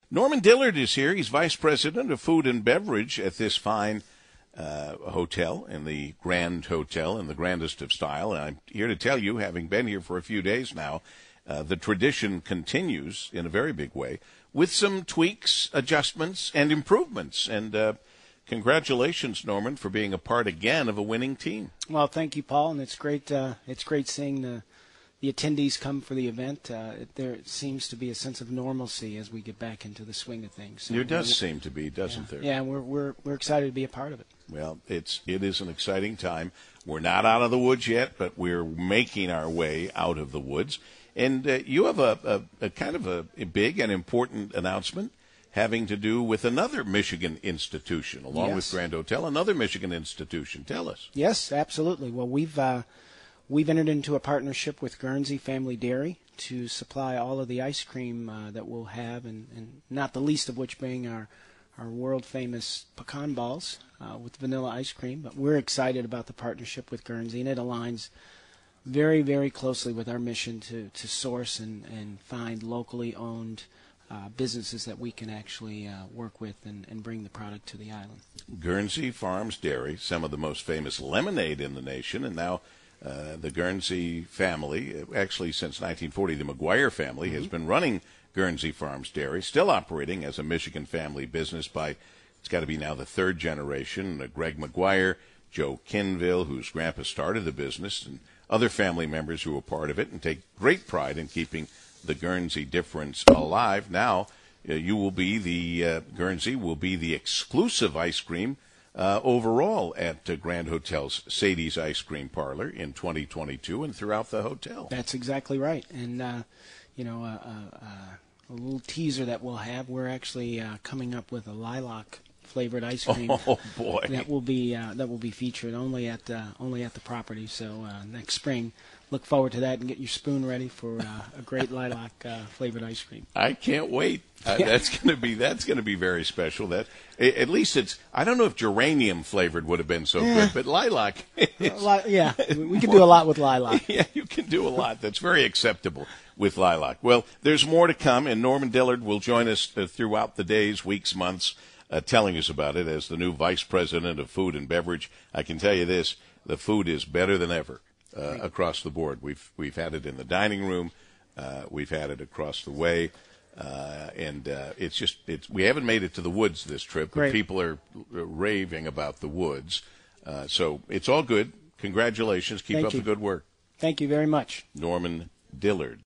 Norman Dillard is here. He's Vice President of Food and Beverage at this fine hotel, in the Grand Hotel, in the grandest of style. And I'm here to tell you, having been here for a few days now, the tradition continues in a very big way with some tweaks, adjustments, and improvements. And congratulations, Norman, for being a part again of a winning team. Well, thank you, Paul, and it's great. It's great seeing the attendees come for the event. There seems to be a sense of normalcy as we get back into the swing of things. So there does seem to be, doesn't there? Yeah, we're excited to be a part of it. Well, it is an exciting time. We're not out of the woods yet, but we're making our way out of the woods. And you have a kind of a big and important announcement having to do with another Michigan institution, along with Grand Hotel, another Michigan institution. Tell us. Yes, absolutely. Well, we've entered into a partnership with Guernsey Family Dairy to supply all of the ice cream that we'll have, and not the least of which being our world-famous pecan balls with vanilla ice cream. But we're excited about the partnership with Guernsey, and it aligns very, very closely with our mission to source and find locally owned businesses that we can actually work with and bring the product to the island. Guernsey Farms Dairy, some of the most famous lemonade in the nation, and now the Guernsey family, actually since 1940, the McGuire family has been running Guernsey Farms Dairy, still operating as a Michigan family business by, it's got to be now the third generation, Greg McGuire, Joe Kinville, whose grandpa started the business, and other family members who are part of it and take great pride in keeping the Guernsey difference alive. Now, you will be Guernsey will be the exclusive ice cream overall at Grand Hotel's Sadie's Ice Cream Parlor in 2022 and throughout the hotel. That's exactly right. And, a little teaser that we'll have, we're actually coming up with a lilac flavored ice cream. Oh boy! That will be featured only at the property. So next spring, look forward to that and get your spoon ready for a great lilac flavored ice cream. I can't wait. That's going to be very special. That at least it's. I don't know if geranium flavored would have been so good, but lilac. Yeah, we can do a lot with lilac. Yeah, you can do a lot. That's very acceptable with lilac. Well, there's more to come, and Norman Dillard will join us throughout the days, weeks, months, telling us about it as the new Vice President of Food and Beverage. I can tell you this: the food is better than ever across the board. We've had it in the dining room, we've had it across the way, and we haven't made it to the woods this trip, but people are raving about the woods. So it's all good. Congratulations. Keep up the good work. Thank you very much. Norman Dillard.